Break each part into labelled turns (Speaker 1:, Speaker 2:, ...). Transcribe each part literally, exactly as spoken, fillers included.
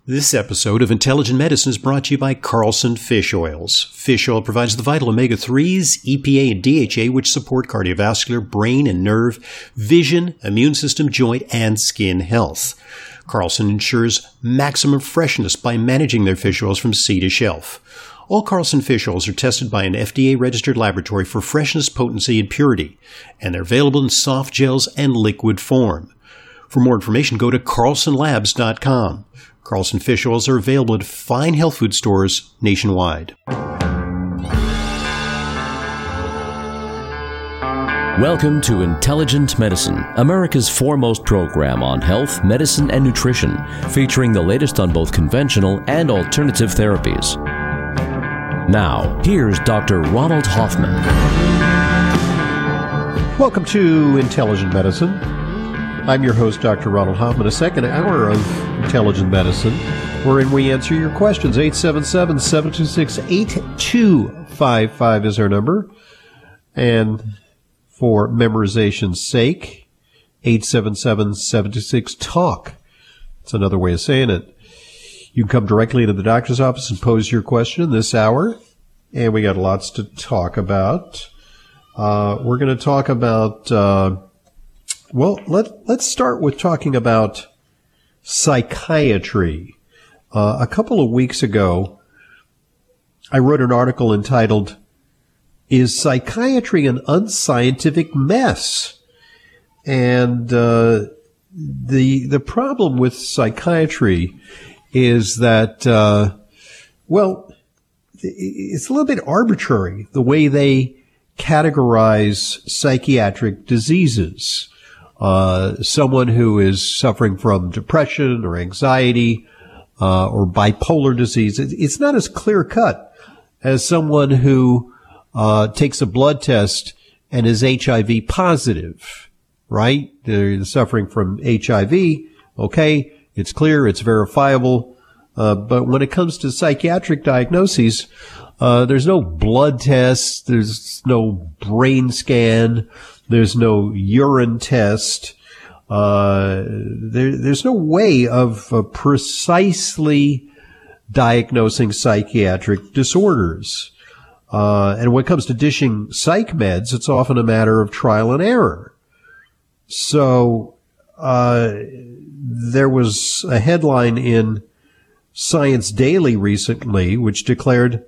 Speaker 1: This episode of Intelligent Medicine is brought to you by Carlson Fish Oils. Fish oil provides the vital omega threes, E P A, and D H A, which support cardiovascular, brain and nerve, vision, immune system, joint, and skin health. Carlson ensures maximum freshness by managing their fish oils from sea to shelf. All Carlson fish oils are tested by an F D A-registered laboratory for freshness, potency, and purity, and they're available in soft gels and liquid form. For more information, go to carlson labs dot com. Carlson fish oils are available at fine health food stores nationwide.
Speaker 2: Welcome to Intelligent Medicine, America's foremost program on health, medicine, and nutrition, featuring the latest on both conventional and alternative therapies. Now, here's Doctor Ronald Hoffman.
Speaker 3: Welcome to Intelligent Medicine. I'm your host, Doctor Ronald Hoffman. A second hour of Intelligent Medicine, wherein we answer your questions. eight seven seven, seven two six, eight two five five is our number. And for memorization's sake, eight seven seven, seven two six, talk. That's another way of saying it. You can come directly to the doctor's office and pose your question this hour. And we got lots to talk about. Uh, we're going to talk about... Uh, Well, let, let's start with talking about psychiatry. Uh, a couple of weeks ago, I wrote an article entitled, "Is Psychiatry an Unscientific Mess?" And uh, the the problem with psychiatry is that, uh, well, it's a little bit arbitrary, the way they categorize psychiatric diseases. Uh, someone who is suffering from depression or anxiety, uh, or bipolar disease, it's not as clear cut as someone who, uh, takes a blood test and is H I V positive, right? They're suffering from H I V. Okay. It's clear. It's verifiable. Uh, but when it comes to psychiatric diagnoses, uh, there's no blood test. There's no brain scan. There's no urine test. Uh, there, there's no way of uh, precisely diagnosing psychiatric disorders. Uh, and when it comes to dishing psych meds, it's often a matter of trial and error. So, uh, there was a headline in Science Daily recently which declared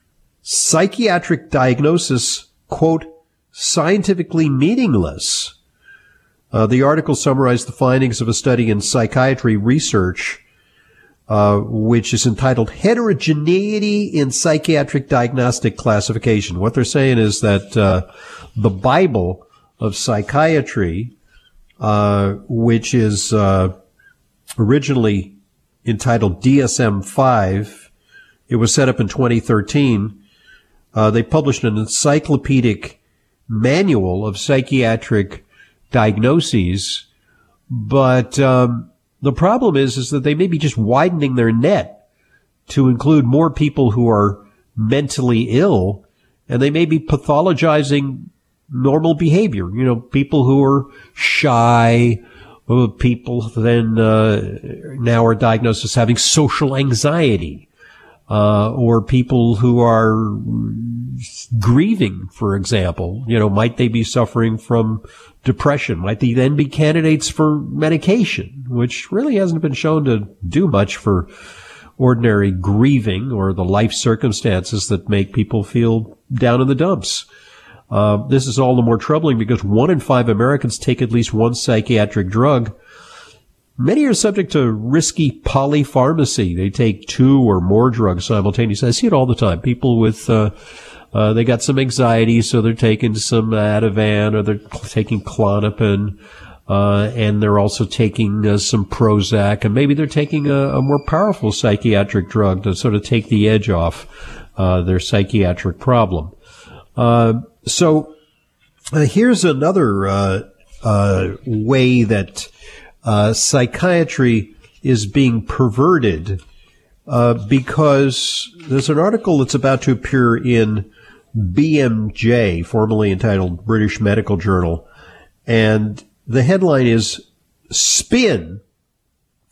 Speaker 3: psychiatric diagnosis, quote, scientifically meaningless. Uh, the article summarized the findings of a study in psychiatry research, uh, which is entitled Heterogeneity in Psychiatric Diagnostic Classification. What they're saying is that uh, the Bible of psychiatry, uh, which is uh, originally entitled D S M five, it was set up in twenty thirteen. Uh, they published an encyclopedic manual of psychiatric diagnoses, but um, the problem is is that they may be just widening their net to include more people who are mentally ill, and they may be pathologizing normal behavior. You know, people who are shy, uh, people then uh, now are diagnosed as having social anxiety. Uh, or people who are grieving, for example. You know, might they be suffering from depression? Might they then be candidates for medication, which really hasn't been shown to do much for ordinary grieving or the life circumstances that make people feel down in the dumps. Uh, this is all the more troubling because one in five Americans take at least one psychiatric drug. Many are subject to risky polypharmacy. They take two or more drugs simultaneously. I see it all the time. People with, uh, uh, they got some anxiety, so they're taking some Ativan or they're taking Klonopin, uh, and they're also taking uh, some Prozac, and maybe they're taking a, a more powerful psychiatric drug to sort of take the edge off, uh, their psychiatric problem. Uh, so, uh, here's another, uh, uh, way that Uh, psychiatry is being perverted, uh, because there's an article that's about to appear in B M J, formerly entitled British Medical Journal, and the headline is "Spin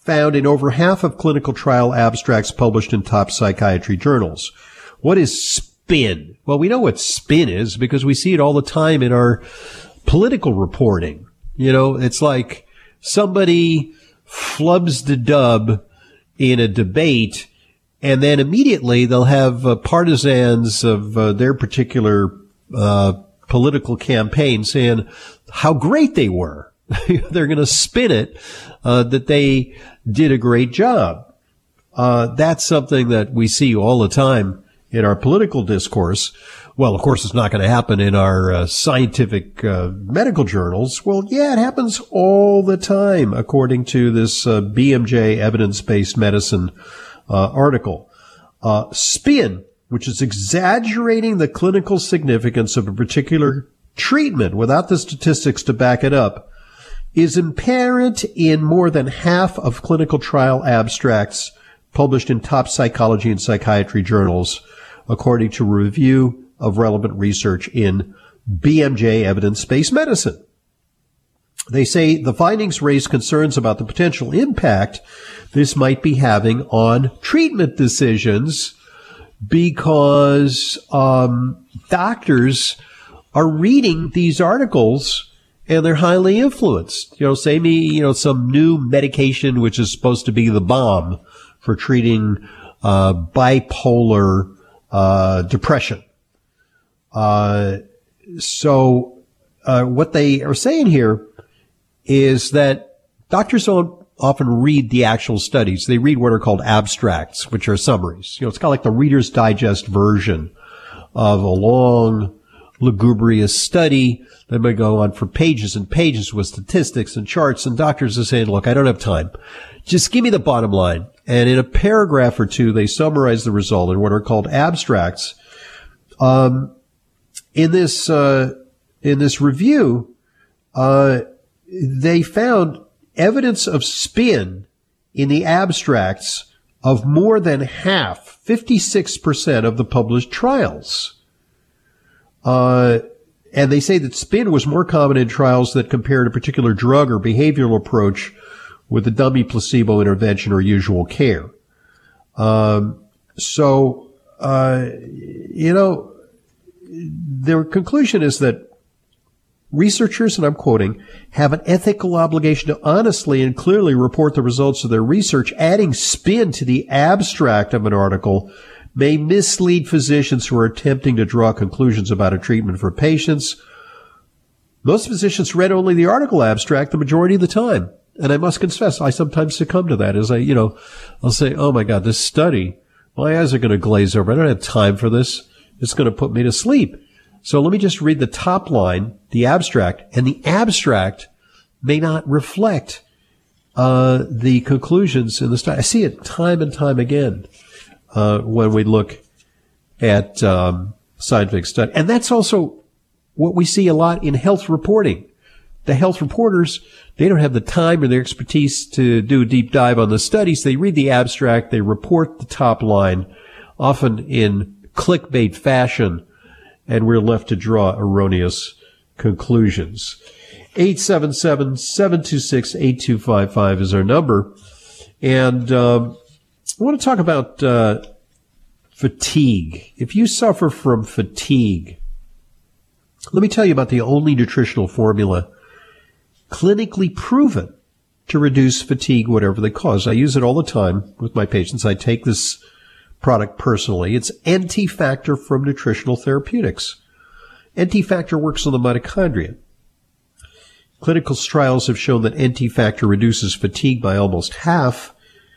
Speaker 3: found in over half of clinical trial abstracts published in top psychiatry journals. What is spin? Well, we know what spin is because we see it all the time in our political reporting. You know, it's like somebody flubs the dub in a debate, and then immediately they'll have uh, partisans of uh, their particular uh, political campaign saying how great they were. They're going to spin it uh, that they did a great job. Uh, that's something that we see all the time in our political discourse. Well, of course, it's not going to happen in our uh, scientific uh, medical journals. Well, yeah, it happens all the time, according to this uh, B M J evidence-based medicine uh, article. Uh, spin, which is exaggerating the clinical significance of a particular treatment without the statistics to back it up, is apparent in more than half of clinical trial abstracts published in top psychology and psychiatry journals, according to a review of relevant research in B M J Evidence-Based Medicine. They say the findings raise concerns about the potential impact this might be having on treatment decisions because um, doctors are reading these articles and they're highly influenced. You know, say me, you know, some new medication which is supposed to be the bomb for treating uh, bipolar uh, depression. Uh, so uh, what they are saying here is that doctors don't often read the actual studies. They read what are called abstracts, which are summaries. You know, it's kind of like the Reader's Digest version of a long, lugubrious study that may go on for pages and pages with statistics and charts, and doctors are saying, look, I don't have time. Just give me the bottom line. And in a paragraph or two, they summarize the result in what are called abstracts. Um, in this, uh, in this review, uh, they found evidence of spin in the abstracts of more than half, fifty-six percent of the published trials. Uh, and they say that spin was more common in trials that compared a particular drug or behavioral approach with a dummy placebo intervention or usual care. Um, so, uh, you know, their conclusion is that researchers, and I'm quoting, have an ethical obligation to honestly and clearly report the results of their research. Adding spin to the abstract of an article may mislead physicians who are attempting to draw conclusions about a treatment for patients. Most physicians read only the article abstract the majority of the time. And I must confess, I sometimes succumb to that as I, you know, I'll say, oh my God, this study, my eyes are going to glaze over. I don't have time for this. It's going to put me to sleep. So let me just read the top line, the abstract, and the abstract may not reflect uh, the conclusions in the study. I see it time and time again uh, when we look at um, scientific study. And that's also what we see a lot in health reporting. The health reporters, they don't have the time or the expertise to do a deep dive on the studies. They read the abstract, they report the top line, often in clickbait fashion, and we're left to draw erroneous conclusions. eight seven seven, seven two six, eight two five five is our number. And um, I want to talk about uh, fatigue. If you suffer from fatigue, let me tell you about the only nutritional formula clinically proven to reduce fatigue, whatever the cause. I use it all the time with my patients. I take this product personally. It's N T Factor from Nutritional Therapeutics. N T Factor works on the mitochondria. Clinical trials have shown that N T Factor reduces fatigue by almost half,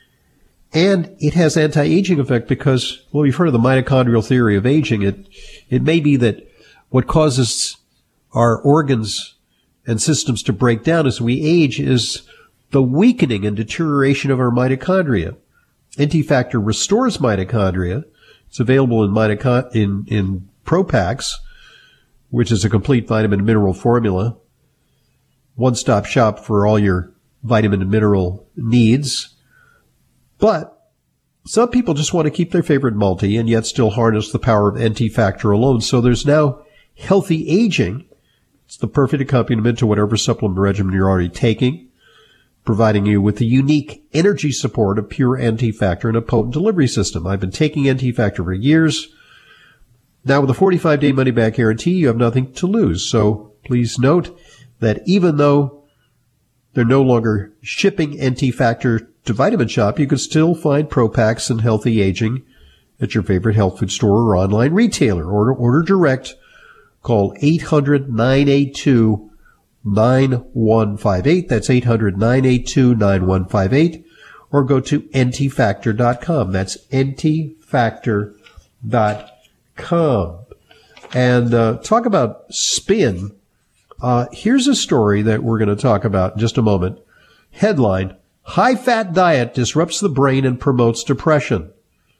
Speaker 3: and it has anti-aging effect because, well, you've heard of the mitochondrial theory of aging. It, it may be that what causes our organs and systems to break down as we age is the weakening and deterioration of our mitochondria. N T Factor restores mitochondria. It's available in mitochond- in, in Pro-Packs, which is a complete vitamin and mineral formula. One-stop shop for all your vitamin and mineral needs. But some people just want to keep their favorite multi and yet still harness the power of N T Factor alone. So there's now healthy aging. It's the perfect accompaniment to whatever supplement regimen you're already taking. providing you with the unique energy support of pure N T Factor and a potent delivery system. I've been taking N T Factor for years. Now with a forty-five day money-back guarantee, you have nothing to lose. So please note that even though they're no longer shipping N T Factor to Vitamin Shop, you can still find Pro-Packs and Healthy Aging at your favorite health food store or online retailer. Order, order direct. Call eight hundred, nine eight two, nine one five eight. That's eight hundred, nine eight two, nine one five eight. Or go to N T factor dot com. That's N T factor dot com. And uh, talk about spin. Uh, here's a story that we're going to talk about in just a moment. Headline, high-fat diet disrupts the brain and promotes depression.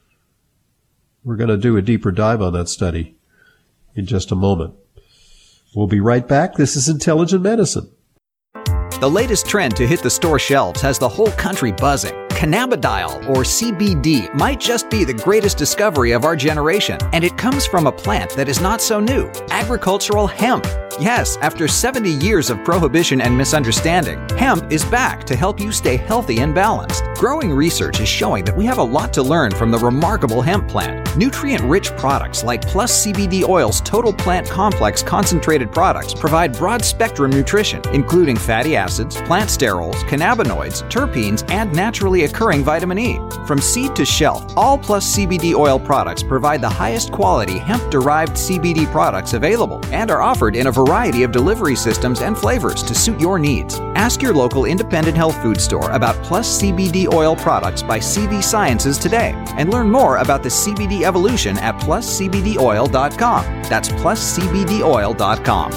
Speaker 3: We're going to do a deeper dive on that study in just a moment. We'll be right back. This is Intelligent Medicine.
Speaker 4: The latest trend to hit the store shelves has the whole country buzzing. Cannabidiol, or C B D, might just be the greatest discovery of our generation, and it comes from a plant that is not so new, agricultural hemp. Yes, after seventy years of prohibition and misunderstanding, hemp is back to help you stay healthy and balanced. Growing research is showing that we have a lot to learn from the remarkable hemp plant. Nutrient-rich products like Plus C B D Oil's Total Plant Complex concentrated products provide broad-spectrum nutrition, including fatty acids, plant sterols, cannabinoids, terpenes, and naturally occurring vitamin E. From seed to shelf, all Plus C B D Oil products provide the highest quality hemp-derived C B D products available and are offered in a variety of delivery systems and flavors to suit your needs. Ask your local independent health food store about Plus C B D Oil products by C V Sciences today and learn more about the C B D evolution at plus c b d oil dot com. That's plus c b d oil dot com.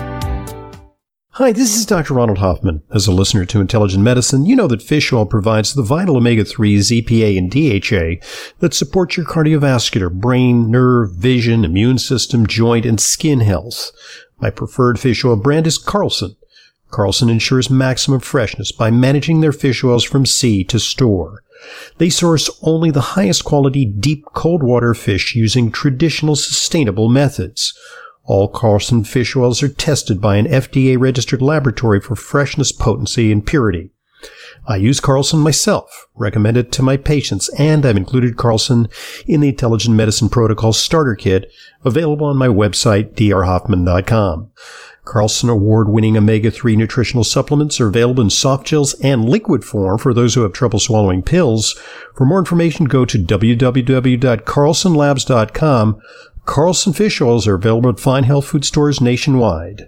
Speaker 1: Hi, this is Doctor Ronald Hoffman. As a listener to Intelligent Medicine, you know that fish oil provides the vital omega threes, E P A, and D H A that support your cardiovascular, brain, nerve, vision, immune system, joint, and skin health. My preferred fish oil brand is Carlson. Carlson ensures maximum freshness by managing their fish oils from sea to store. They source only the highest quality deep cold water fish using traditional sustainable methods. All Carlson fish oils are tested by an F D A-registered laboratory for freshness, potency, and purity. I use Carlson myself, recommend it to my patients, and I've included Carlson in the Intelligent Medicine Protocol Starter Kit, available on my website, d r hoffman dot com. Carlson award-winning omega three nutritional supplements are available in soft gels and liquid form for those who have trouble swallowing pills. For more information, go to w w w dot carlson labs dot com. Carlson fish oils are available at fine health food stores nationwide.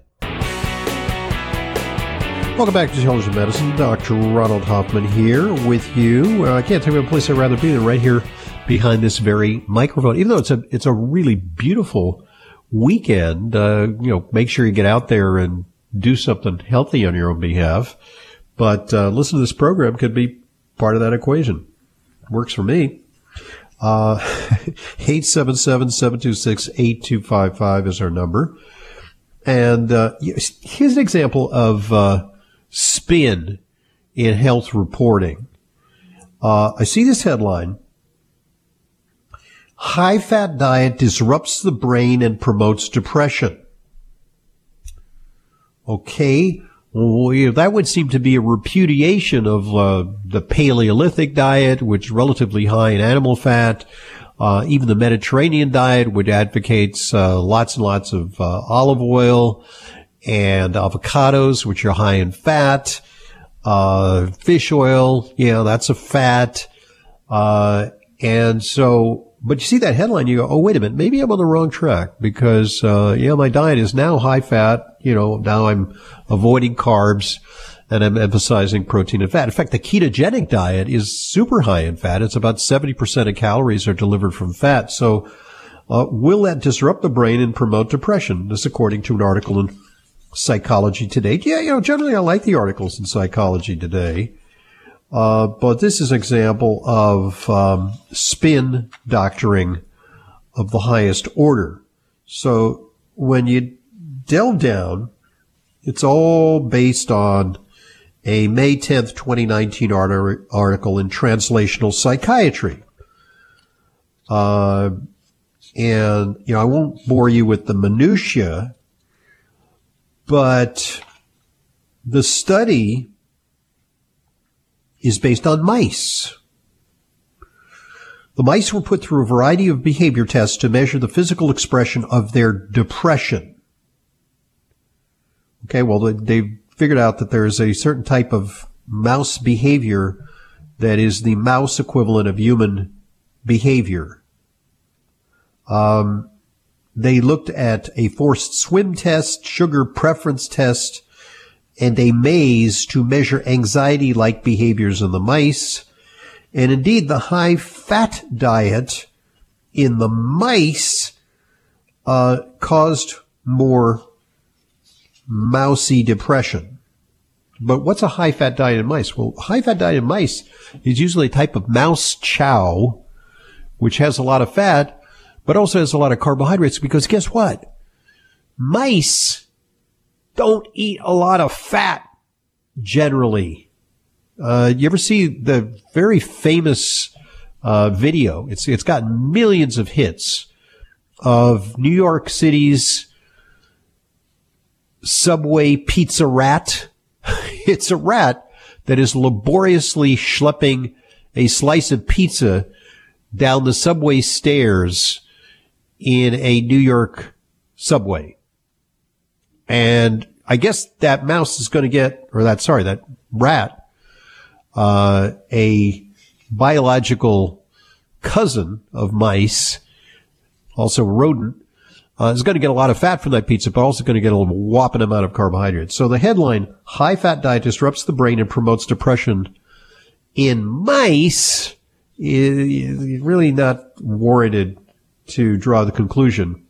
Speaker 1: Welcome back to Intelligent Medicine. Doctor Ronald Hoffman here with you. Uh, I can't tell you a place I'd rather be than right here behind this very microphone. Even though it's a it's a really beautiful weekend, uh, you know, make sure you get out there and do something healthy on your own behalf. But uh, listen to this program could be part of that equation. Works for me. Uh, eight seven seven, seven two six, eight two five five is our number. And uh, here's an example of uh, spin in health reporting. Uh, I see this headline. High-fat diet disrupts the brain and promotes depression. Okay, well, you know, that would seem to be a repudiation of uh, the Paleolithic diet, which is relatively high in animal fat. Uh, even the Mediterranean diet, which advocates uh, lots and lots of uh, olive oil and avocados, which are high in fat. Uh, fish oil, yeah, that's a fat. Uh, and so... But you see that headline, you go, oh, wait a minute, maybe I'm on the wrong track because, uh, yeah, my diet is now high fat. You know, now I'm avoiding carbs and I'm emphasizing protein and fat. In fact, the ketogenic diet is super high in fat. It's about seventy percent of calories are delivered from fat. So, uh, will that disrupt the brain and promote depression? This according to an article in Psychology Today. Yeah, you know, generally I like the articles in Psychology Today. Uh, but this is an example of um, spin doctoring of the highest order. So when you delve down, it's all based on a May tenth, twenty nineteen art- article in Translational Psychiatry. Uh, and, you know, I won't bore you with the minutiae, but the study
Speaker 3: is based on mice. The mice were put through a variety of behavior tests to measure the physical expression of their depression. Okay, well, they figured out that there is a certain type of mouse behavior that is the mouse equivalent of human behavior. Um, they looked at a forced swim test, sugar preference test, and a maze to measure anxiety-like behaviors in the mice. And indeed, the high-fat diet in the mice uh, caused more mousy depression. But what's a high-fat diet in mice? Well, high-fat diet in mice is usually a type of mouse chow, which has a lot of fat, but also has a lot of carbohydrates, because guess what? Mice don't eat a lot of fat, generally. Uh, you ever see the very famous uh, video? It's it's got millions of hits of New York City's subway pizza rat. It's a rat that is laboriously schlepping a slice of pizza down the subway stairs in a New York subway. And I guess that mouse is going to get, or that, sorry, that rat, Uh, a biological cousin of mice, also a rodent, uh, is going to get a lot of fat from that pizza, but also going to get a whopping amount of carbohydrates. So the headline, high-fat diet disrupts the brain and promotes depression in mice, is really not warranted to draw the conclusion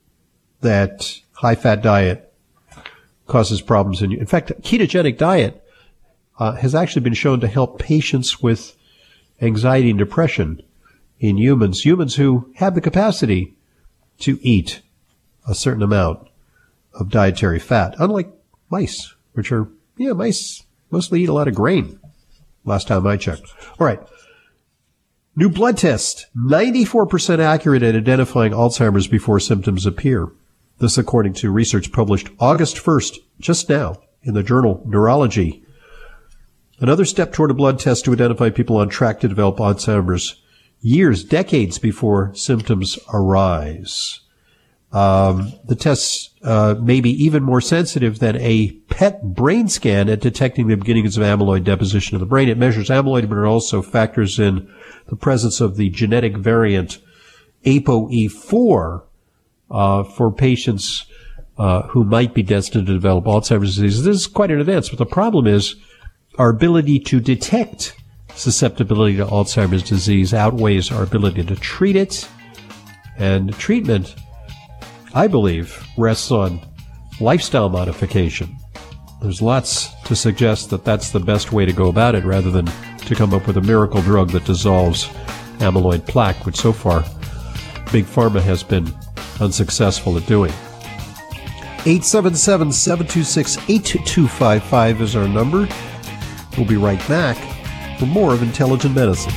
Speaker 3: that high-fat diet causes problems in you. In fact, ketogenic diet Uh, has actually been shown to help patients with anxiety and depression in humans, humans who have the capacity to eat a certain amount of dietary fat, unlike mice, which are, yeah, mice mostly eat a lot of grain, last time I checked. All right. New blood test, ninety-four percent accurate at identifying Alzheimer's before symptoms appear. This according to research published August first, just now, in the journal Neurology. Another step toward a blood test to identify people on track to develop Alzheimer's years, decades before symptoms arise. Um, the tests uh, may be even more sensitive than a P E T brain scan at detecting the beginnings of amyloid deposition in the brain. It measures amyloid, but it also factors in the presence of the genetic variant A P O E four uh, for patients uh, who might be destined to develop Alzheimer's disease. This is quite an advance, but the problem is our ability to detect susceptibility to Alzheimer's disease outweighs our ability to treat it. And treatment, I believe, rests on lifestyle modification. There's lots to suggest that that's the best way to go about it, rather than to come up with a miracle drug that dissolves amyloid plaque, which so far Big Pharma has been unsuccessful at doing. eight seven seven, seven two six, eight two five five is our number. We'll be right back for more of Intelligent Medicine.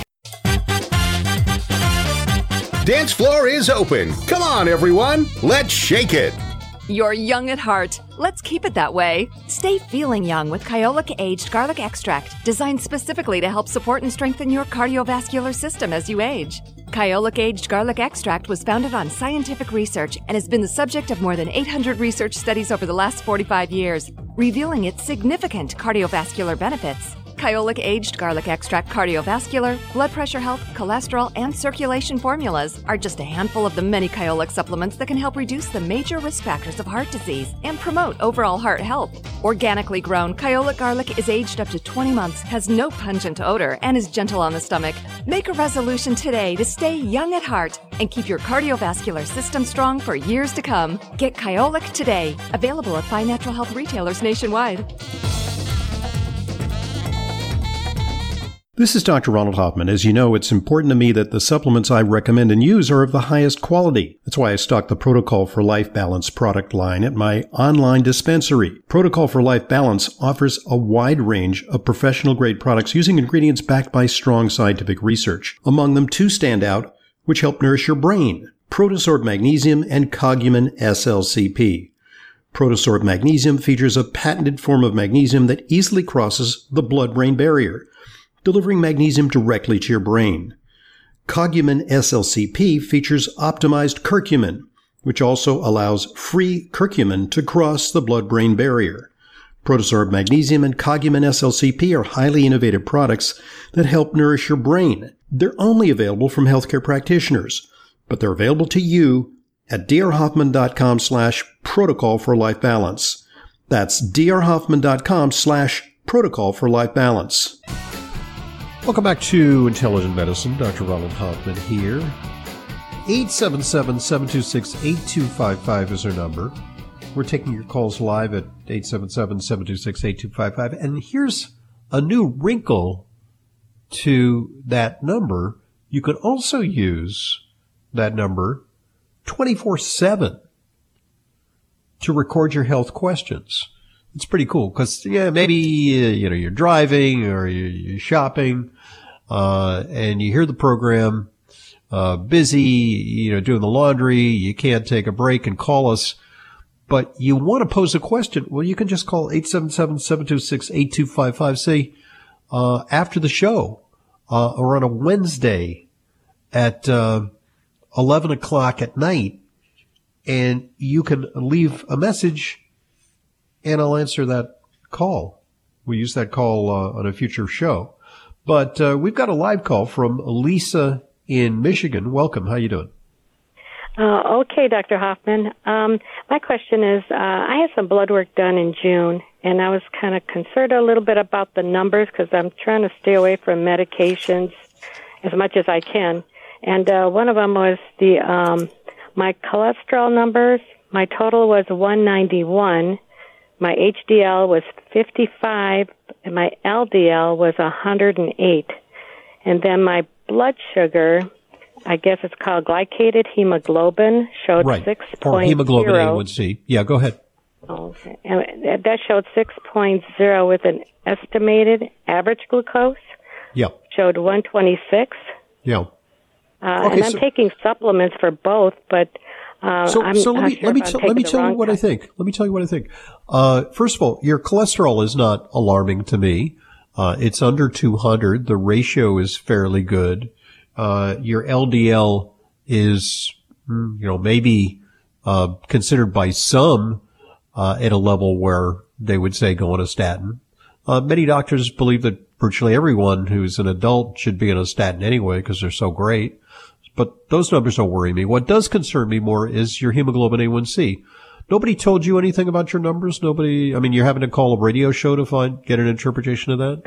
Speaker 5: Dance floor is open. Come on, everyone. Let's shake it.
Speaker 6: You're young at heart. Let's keep it that way. Stay feeling young with Kyolic Aged Garlic Extract, designed specifically to help support and strengthen your cardiovascular system as you age. Kyolic Aged Garlic Extract was founded on scientific research and has been the subject of more than eight hundred research studies over the last forty-five years, revealing its significant cardiovascular benefits. Kyolic Aged Garlic Extract cardiovascular, blood pressure health, cholesterol, and circulation formulas are just a handful of the many Kyolic supplements that can help reduce the major risk factors of heart disease and promote overall heart health. Organically grown, Kyolic garlic is aged up to twenty months, has no pungent odor, and is gentle on the stomach. Make a resolution today to stay young at heart and keep your cardiovascular system strong for years to come. Get Kyolic today. Available at fine natural health retailers nationwide.
Speaker 1: This is Doctor Ronald Hoffman. As you know, it's important to me that the supplements I recommend and use are of the highest quality. That's why I stock the Protocol for Life Balance product line at my online dispensary. Protocol for Life Balance offers a wide range of professional-grade products using ingredients backed by strong scientific research. Among them, two stand out, which help nourish your brain: Protosorb Magnesium and Cogumin S L C P. Protosorb Magnesium features a patented form of magnesium that easily crosses the blood-brain barrier. delivering magnesium directly to your brain. Cogumin S L C P features optimized curcumin, which also allows free curcumin to cross the blood-brain barrier. Protosorb Magnesium and Cogumin S L C P are highly innovative products that help nourish your brain. They're only available from healthcare practitioners, but they're available to you at drhoffman.com slash protocol for life balance. That's drhoffman.com slash protocol for life balance.
Speaker 3: Welcome back to Intelligent Medicine. Doctor Ronald Hoffman here. eight seven seven, seven two six, eight two five five is our number. We're taking your calls live at eight seven seven, seven two six, eight two five five. And here's a new wrinkle to that number. You could also use that number twenty-four seven to record your health questions. It's pretty cool because, yeah, maybe, uh, you know, you're driving or you're, you're shopping, uh, and you hear the program, uh, busy, you know, doing the laundry. You can't take a break and call us, but you want to pose a question. Well, you can just call eight seven seven, seven two six, eight two five five, say, uh, after the show, uh, or on a Wednesday at, uh, eleven o'clock at night, and you can leave a message and I'll answer that call. We use that call uh, on a future show. But uh, we've got a live call from Lisa in Michigan. Welcome. How you doing?
Speaker 7: Uh, okay, Doctor Hoffman. Um, my question is, uh, I had some blood work done in June, and I was kind of concerned a little bit about the numbers because I'm trying to stay away from medications as much as I can. And uh, one of them was the um, my cholesterol numbers. My total was one ninety-one. My H D L was fifty-five, and my L D L was one hundred eight. And then my blood sugar, I guess it's called glycated hemoglobin, showed
Speaker 3: right.
Speaker 7: six point zero.
Speaker 3: Or hemoglobin A one C. Yeah, go ahead.
Speaker 7: Okay. And that showed six point zero with an estimated average glucose.
Speaker 3: Yeah.
Speaker 7: Showed one twenty-six.
Speaker 3: Yeah.
Speaker 7: Uh,
Speaker 3: okay,
Speaker 7: and I'm
Speaker 3: so,
Speaker 7: taking supplements for both, but uh,
Speaker 3: so,
Speaker 7: I'm
Speaker 3: so let me
Speaker 7: sure
Speaker 3: let me,
Speaker 7: t-
Speaker 3: t- let me tell you what
Speaker 7: time.
Speaker 3: I think. Let me tell you what I think. Uh, first of all, your cholesterol is not alarming to me. Uh, it's under two hundred. The ratio is fairly good. Uh, your L D L is, you know, maybe uh, considered by some uh, at a level where they would say go on a statin. Uh, many doctors believe that virtually everyone who's an adult should be on a statin anyway because they're so great. But those numbers don't worry me. What does concern me more is your hemoglobin A one C. Nobody told you anything about your numbers? Nobody, I mean, you're having to call a radio show to find, get an interpretation of that?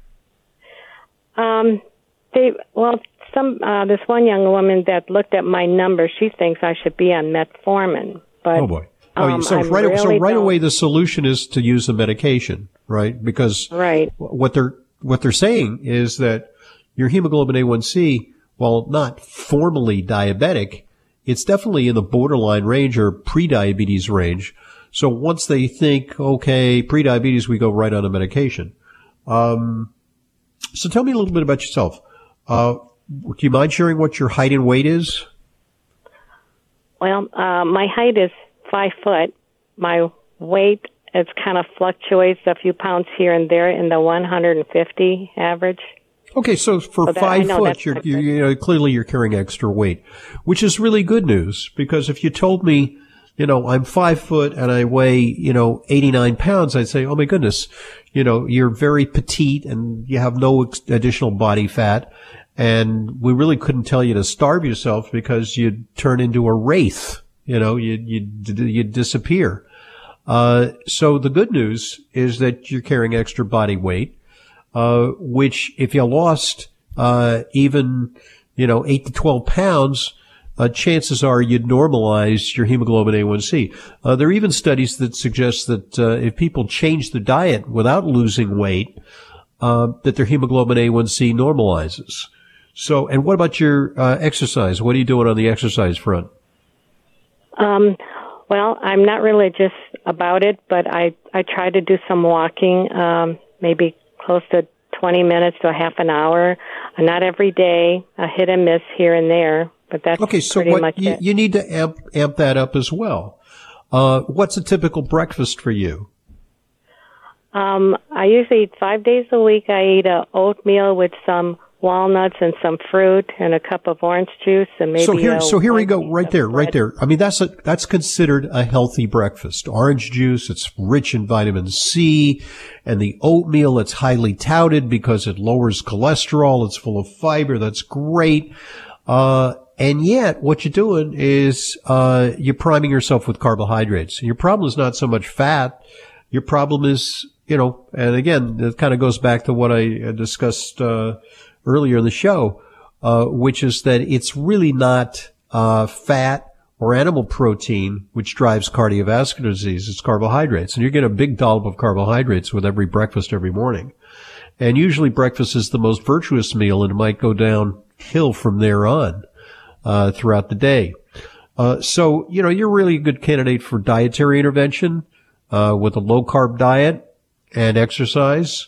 Speaker 7: Um, they, well, some, uh, this one young woman that looked at my numbers, she thinks I should be on metformin. But,
Speaker 3: oh boy. Oh,
Speaker 7: um,
Speaker 3: so
Speaker 7: I
Speaker 3: right,
Speaker 7: really
Speaker 3: so right
Speaker 7: don't.
Speaker 3: away the solution is to use the medication, right? Because
Speaker 7: right.
Speaker 3: what they're, what they're saying is that your hemoglobin A one C, while not formally diabetic, it's definitely in the borderline range or pre-diabetes range. So once they think, okay, pre-diabetes, we go right on a medication. Um, so tell me a little bit about yourself. Uh, do you mind sharing what your height and weight is?
Speaker 7: Well, uh, my height is five foot. My weight, it's kind of fluctuates a few pounds here and there in the one hundred fifty average.
Speaker 3: Okay, so for
Speaker 7: so that,
Speaker 3: five foot, you're,
Speaker 7: you're,
Speaker 3: you're, you know, clearly you're carrying extra weight, which is really good news because if you told me, you know, I'm five foot and I weigh, you know, eighty-nine pounds, I'd say, oh my goodness, you know, you're very petite and you have no ex- additional body fat. And we really couldn't tell you to starve yourself because you'd turn into a wraith, you know, you'd, you'd, you'd disappear. Uh, so the good news is that you're carrying extra body weight. Uh, which if you lost, uh, even, you know, eight to twelve pounds, uh, chances are you'd normalize your hemoglobin A one C. Uh, there are even studies that suggest that, uh, if people change the diet without losing weight, uh, that their hemoglobin A one C normalizes. So, and what about your, uh, exercise? What are you doing on the exercise front?
Speaker 7: Um, well, I'm not religious about it, but I, I try to do some walking, um, maybe close to twenty minutes to a half an hour. Uh, not every day, a hit and miss here and there, but that's
Speaker 3: okay, so
Speaker 7: pretty
Speaker 3: what,
Speaker 7: much
Speaker 3: you,
Speaker 7: it.
Speaker 3: you need to amp, amp that up as well. Uh, what's a typical breakfast for you?
Speaker 7: Um, I usually eat five days a week. I eat a oatmeal with some walnuts and some fruit and a cup of orange juice and maybe
Speaker 3: so here,
Speaker 7: a
Speaker 3: so here we go, right there,
Speaker 7: bread.
Speaker 3: right there. I mean, that's a, that's considered a healthy breakfast. Orange juice, it's rich in vitamin C, and the oatmeal, it's highly touted because it lowers cholesterol. It's full of fiber. That's great. Uh, and yet what you're doing is, uh, you're priming yourself with carbohydrates. Your problem is not so much fat. Your problem is, you know, and again, it kind of goes back to what I discussed, uh, earlier in the show, uh, which is that it's really not, uh, fat or animal protein which drives cardiovascular disease. It's carbohydrates. And you're getting a big dollop of carbohydrates with every breakfast every morning. And usually breakfast is the most virtuous meal, and it might go downhill from there on, uh, throughout the day. Uh, so, you know, you're really a good candidate for dietary intervention, uh, with a low carb diet and exercise.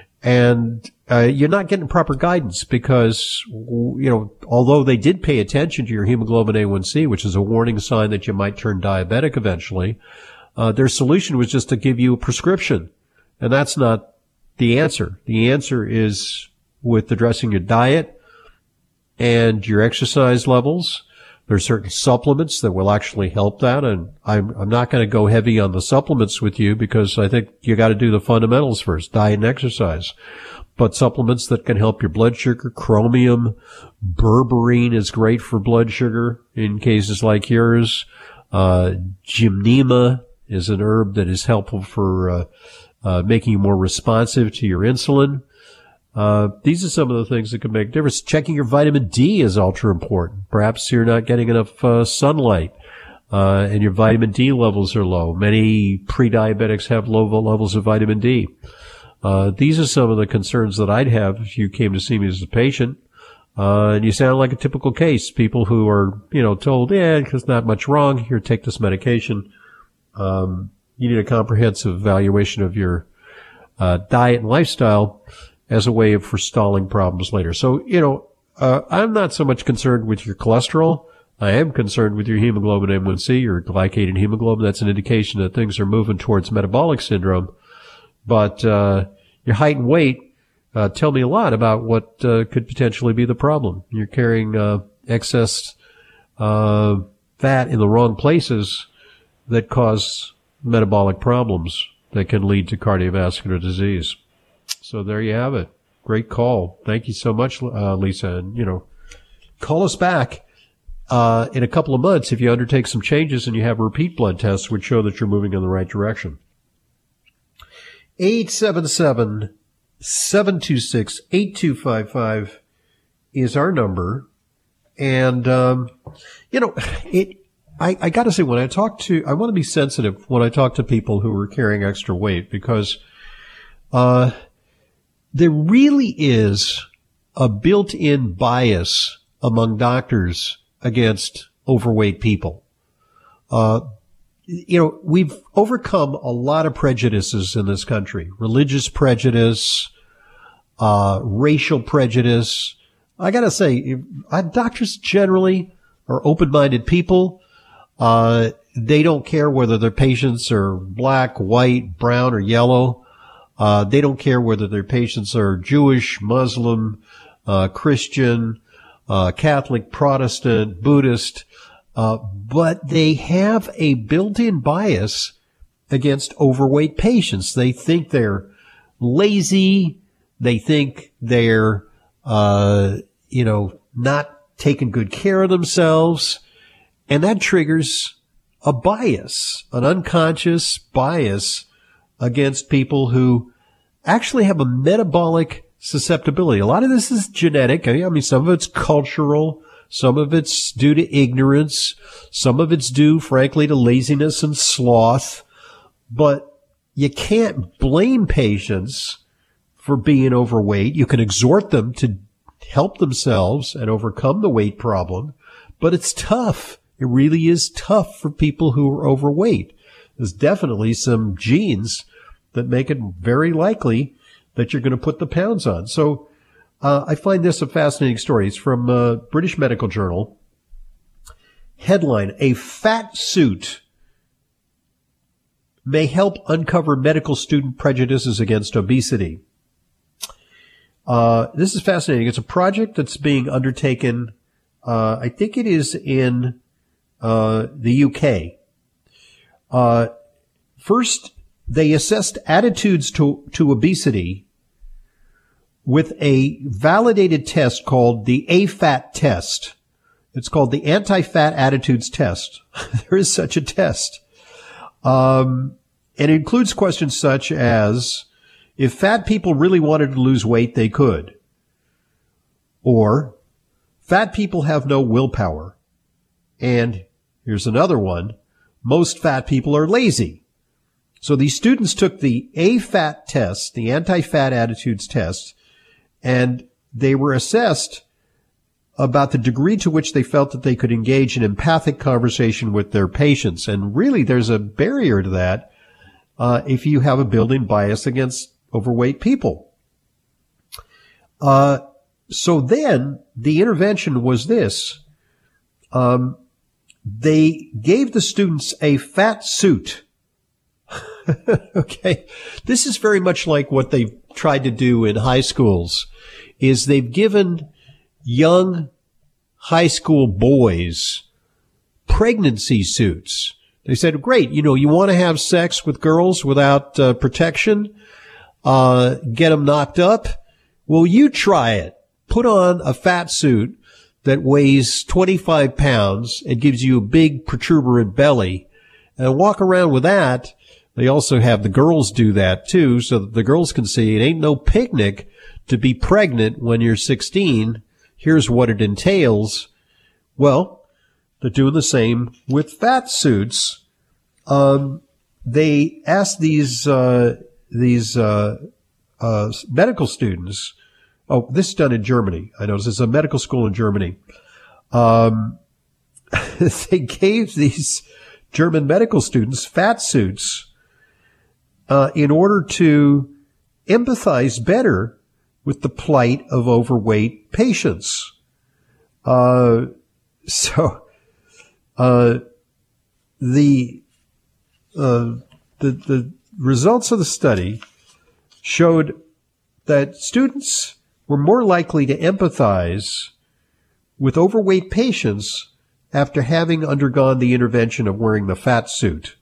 Speaker 3: And uh, you're not getting proper guidance because, you know, although they did pay attention to your hemoglobin A one C, which is a warning sign that you might turn diabetic eventually, uh, their solution was just to give you a prescription. And that's not the answer. The answer is with addressing your diet and your exercise levels. There are certain supplements that will actually help that, and I'm, I'm not going to go heavy on the supplements with you because I think you got to do the fundamentals first, diet and exercise. But supplements that can help your blood sugar, chromium, berberine is great for blood sugar in cases like yours. Uh, gymnema is an herb that is helpful for uh, uh, making you more responsive to your insulin. Uh, these are some of the things that can make a difference. Checking your vitamin D is ultra important. Perhaps you're not getting enough uh, sunlight, uh, and your vitamin D levels are low. Many pre-diabetics have low levels of vitamin D. Uh, these are some of the concerns that I'd have if you came to see me as a patient. Uh, and you sound like a typical case. People who are, you know, told, yeah, there's not much wrong. Here, take this medication. Um, you need a comprehensive evaluation of your, uh, diet and lifestyle as a way of forestalling problems later. So, you know, uh, I'm not so much concerned with your cholesterol. I am concerned with your hemoglobin A one C, your glycated hemoglobin. That's an indication that things are moving towards metabolic syndrome. But, uh, your height and weight, uh, tell me a lot about what, uh, could potentially be the problem. You're carrying, uh, excess, uh, fat in the wrong places that cause metabolic problems that can lead to cardiovascular disease. So there you have it. Great call. Thank you so much, uh, Lisa. And, you know, call us back, uh, in a couple of months if you undertake some changes and you have repeat blood tests which show that you're moving in the right direction. eight seven seven, seven two six, eight two five five is our number. And, um, you know, it, I, I gotta say, when I talk to, I want to be sensitive when I talk to people who are carrying extra weight because, uh, there really is a built-in bias among doctors against overweight people. Uh, you know, we've overcome a lot of prejudices in this country. Religious prejudice, uh, racial prejudice. I gotta say, I, doctors generally are open-minded people. Uh, they don't care whether their patients are black, white, brown, or yellow. Uh, they don't care whether their patients are Jewish, Muslim, uh, Christian, uh, Catholic, Protestant, Buddhist, uh, but they have a built-in bias against overweight patients. They think they're lazy. They think they're, uh, you know, not taking good care of themselves. And that triggers a bias, an unconscious bias against people who actually have a metabolic susceptibility. A lot of this is genetic. I mean, some of it's cultural. Some of it's due to ignorance. Some of it's due, frankly, to laziness and sloth. But you can't blame patients for being overweight. You can exhort them to help themselves and overcome the weight problem. But it's tough. It really is tough for people who are overweight. There's definitely some genes that make it very likely that you're going to put the pounds on. So uh, I find this a fascinating story. It's from uh, British Medical Journal. Headline, a fat suit may help uncover medical student prejudices against obesity. Uh, this is fascinating. It's a project that's being undertaken, uh, I think it is in uh, the U K. Uh, first, they assessed attitudes to, to obesity with a validated test called the A F A T test. It's called the Anti-Fat Attitudes Test. There is such a test. Um, and it includes questions such as, if fat people really wanted to lose weight, they could. Or, fat people have no willpower. And here's another one, most fat people are lazy. So these students took the A F A T test, the Anti-Fat Attitudes Test, and they were assessed about the degree to which they felt that they could engage in empathic conversation with their patients. And really, there's a barrier to that uh, if you have a built-in bias against overweight people. Uh, so then the intervention was this. Um, they gave the students a fat suit. Okay. This is very much like what they've tried to do in high schools, is they've given young high school boys pregnancy suits. They said, great, you know, you want to have sex with girls without uh, protection, uh, get them knocked up? Well, you try it. Put on a fat suit that weighs twenty-five pounds and gives you a big protuberant belly, and walk around with that. They also have the girls do that too, so that the girls can see it ain't no picnic to be pregnant when you're sixteen. Here's what it entails. Well, they're doing the same with fat suits. Um, they asked these, uh, these, uh, uh, medical students. Oh, this is done in Germany. I noticed it's a medical school in Germany. Um, they gave these German medical students fat suits, uh, in order to empathize better with the plight of overweight patients. Uh, so, uh, the, uh, the, the results of the study showed that students were more likely to empathize with overweight patients after having undergone the intervention of wearing the fat suit.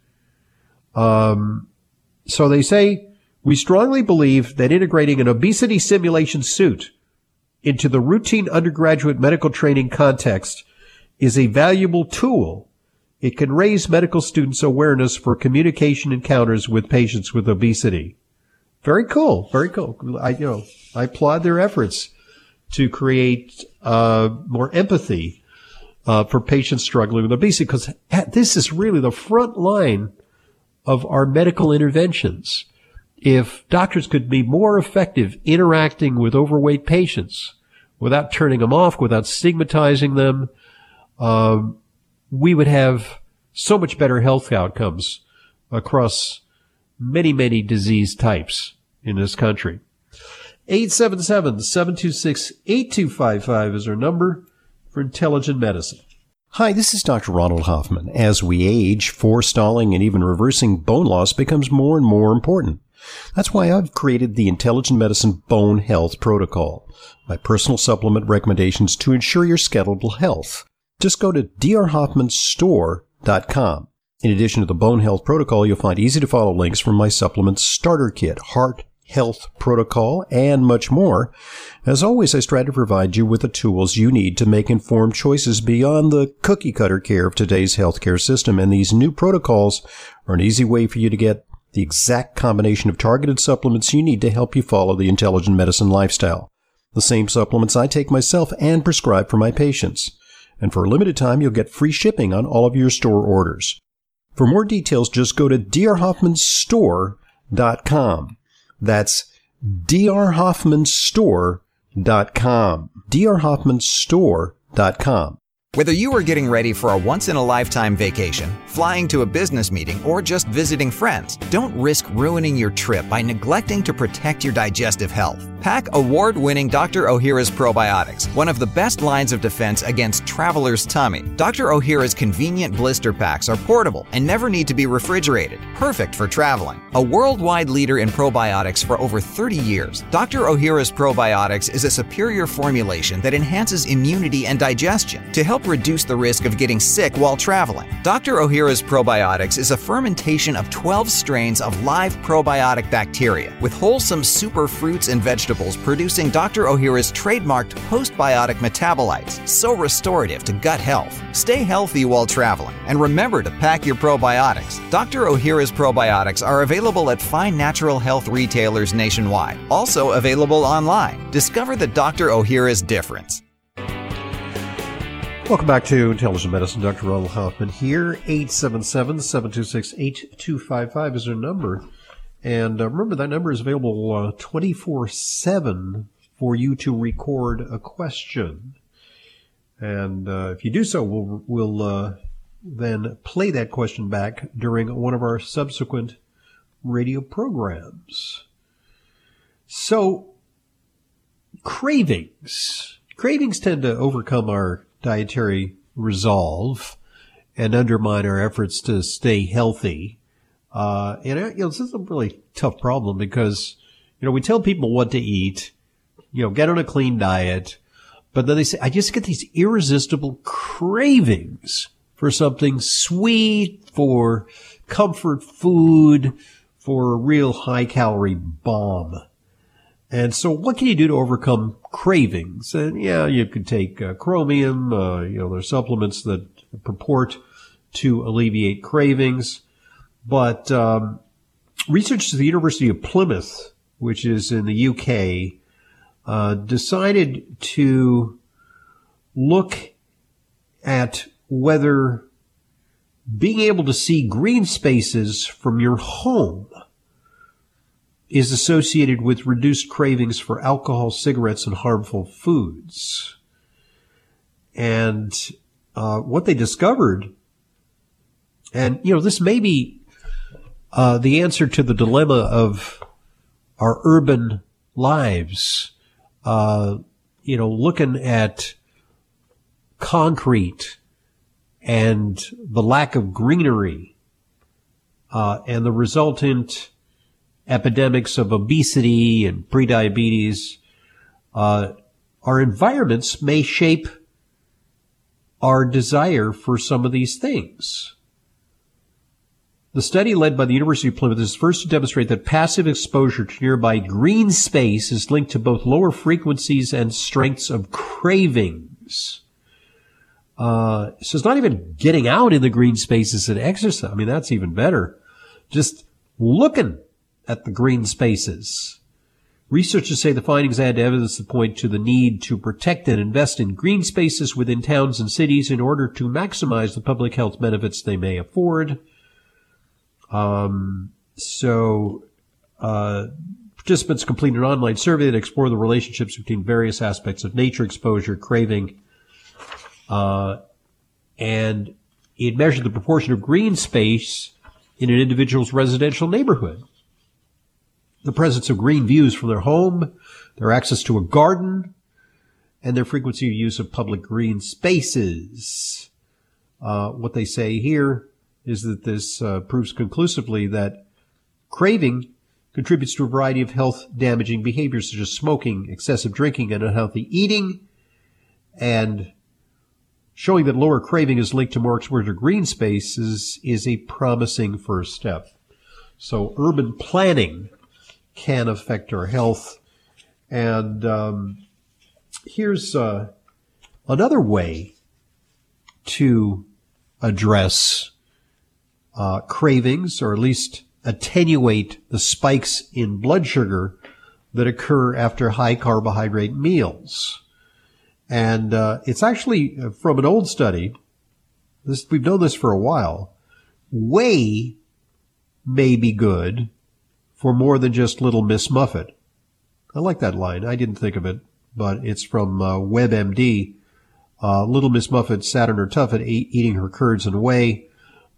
Speaker 3: Um, so they say, we strongly believe that integrating an obesity simulation suit into the routine undergraduate medical training context is a valuable tool. It can raise medical students' awareness for communication encounters with patients with obesity. Very cool. Very cool. I, you know, I applaud their efforts to create uh, more empathy uh, for patients struggling with obesity, because this is really the front line of our medical interventions. If doctors could be more effective interacting with overweight patients without turning them off, without stigmatizing them, um, we would have so much better health outcomes across many, many disease types in this country. eight seven seven, seven two six, eight two five five is our number for Intelligent Medicine.
Speaker 1: Hi, this is Doctor Ronald Hoffman. As we age, forestalling and even reversing bone loss becomes more and more important. That's why I've created the Intelligent Medicine Bone Health Protocol, my personal supplement recommendations to ensure your skeletal health. Just go to d r hoffman store dot com. In addition to the Bone Health Protocol, you'll find easy-to-follow links from my supplement starter kit, Heart Health Protocol, and much more. As always, I strive to provide you with the tools you need to make informed choices beyond the cookie-cutter care of today's healthcare system, and these new protocols are an easy way for you to get the exact combination of targeted supplements you need to help you follow the intelligent medicine lifestyle. The same supplements I take myself and prescribe for my patients. And for a limited time, you'll get free shipping on all of your store orders. For more details, just go to d r hoffman store dot com. That's d r hoffman store dot com. d r hoffman store dot com.
Speaker 4: Whether you are getting ready for a once-in-a-lifetime vacation, flying to a business meeting, or just visiting friends. Don't risk ruining your trip by neglecting to protect your digestive health. Pack award-winning Doctor Ohhira's probiotics, one of the best lines of defense against traveler's tummy. Doctor Ohhira's convenient blister packs are portable and never need to be refrigerated, perfect for traveling. A worldwide leader in probiotics for over thirty years, Doctor Ohhira's probiotics is a superior formulation that enhances immunity and digestion to help reduce the risk of getting sick while traveling. Doctor Ohhira's probiotics is a fermentation of twelve strains of live probiotic bacteria with wholesome super fruits and vegetables producing Doctor Ohhira's trademarked postbiotic metabolites, so restorative to gut health. Stay healthy while traveling, and remember to pack your probiotics. Doctor Ohhira's probiotics are available at fine natural health retailers nationwide, also available online. Discover the Doctor Ohhira's difference.
Speaker 3: Welcome back to Intelligent Medicine. Doctor Ronald Hoffman here. eight seven seven, seven two six, eight two five five is our number. And uh, remember, that number is available uh, twenty-four seven for you to record a question. And uh, if you do so, we'll, we'll uh, then play that question back during one of our subsequent radio programs. So, cravings. Cravings tend to overcome our dietary resolve and undermine our efforts to stay healthy. Uh, and, you know, this is a really tough problem because, you know, we tell people what to eat, you know, get on a clean diet, but then they say, I just get these irresistible cravings for something sweet, for comfort food, for a real high calorie bomb. And so what can you do to overcome cravings? And yeah, you could take uh, chromium, uh, you know, there's supplements that purport to alleviate cravings. But um, researchers at the University of Plymouth, which is in the U K, uh, decided to look at whether being able to see green spaces from your home is associated with reduced cravings for alcohol, cigarettes, and harmful foods. And uh, what they discovered, and, you know, this may be Uh, the answer to the dilemma of our urban lives, uh, you know, looking at concrete and the lack of greenery, uh, and the resultant epidemics of obesity and prediabetes, uh, our environments may shape our desire for some of these things. The study led by the University of Plymouth is first to demonstrate that passive exposure to nearby green space is linked to both lower frequencies and strengths of cravings. Uh, so it's not even getting out in the green spaces and exercise. I mean, that's even better. Just looking at the green spaces. Researchers say the findings add evidence that point to the need to protect and invest in green spaces within towns and cities in order to maximize the public health benefits they may afford. Um, so, uh, participants completed an online survey that explored the relationships between various aspects of nature exposure, craving, uh, and it measured the proportion of green space in an individual's residential neighborhood. The presence of green views from their home, their access to a garden, and their frequency of use of public green spaces. Uh, what they say here is that this uh, proves conclusively that craving contributes to a variety of health-damaging behaviors such as smoking, excessive drinking, and unhealthy eating, and showing that lower craving is linked to more exposure to green spaces is a promising first step. So urban planning can affect our health, and um, here's uh, another way to address Uh, cravings, or at least attenuate the spikes in blood sugar that occur after high carbohydrate meals. And uh, it's actually from an old study. This, we've known this for a while. Whey may be good for more than just Little Miss Muffet. I like that line. I didn't think of it, but it's from uh, WebMD. Uh, Little Miss Muffet sat on her tuffet eating her curds and whey.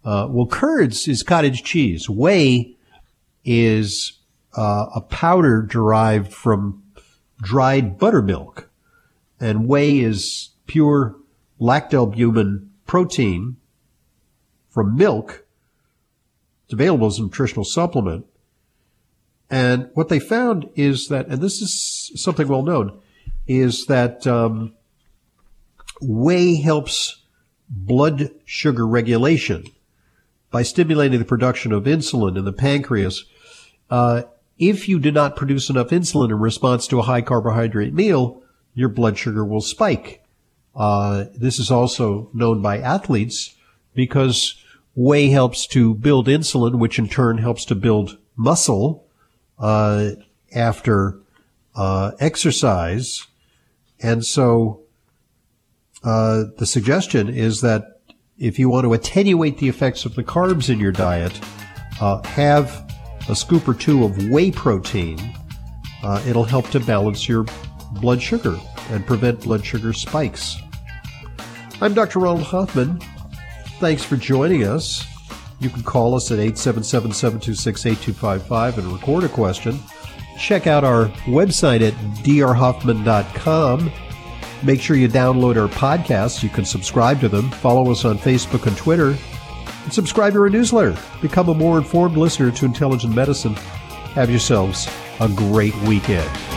Speaker 3: Uh, well, curds is cottage cheese. Whey is uh, a powder derived from dried buttermilk. And whey is pure lactalbumin protein from milk. It's available as a nutritional supplement. And what they found is that, and this is something well known, is that um, whey helps blood sugar regulation by stimulating the production of insulin in the pancreas. Uh, if you do not produce enough insulin in response to a high carbohydrate meal, your blood sugar will spike. Uh, this is also known by athletes because whey helps to build insulin, which in turn helps to build muscle uh, after uh, exercise. And so uh, the suggestion is that if you want to attenuate the effects of the carbs in your diet, uh, have a scoop or two of whey protein. Uh, it'll help to balance your blood sugar and prevent blood sugar spikes. I'm Doctor Ronald Hoffman. Thanks for joining us. You can call us at eight seven seven, seven two six, eight two five five and record a question. Check out our website at d r hoffman dot com. Make sure you download our podcasts. You can subscribe to them. Follow us on Facebook and Twitter. And subscribe to our newsletter. Become a more informed listener to Intelligent Medicine. Have yourselves a great weekend.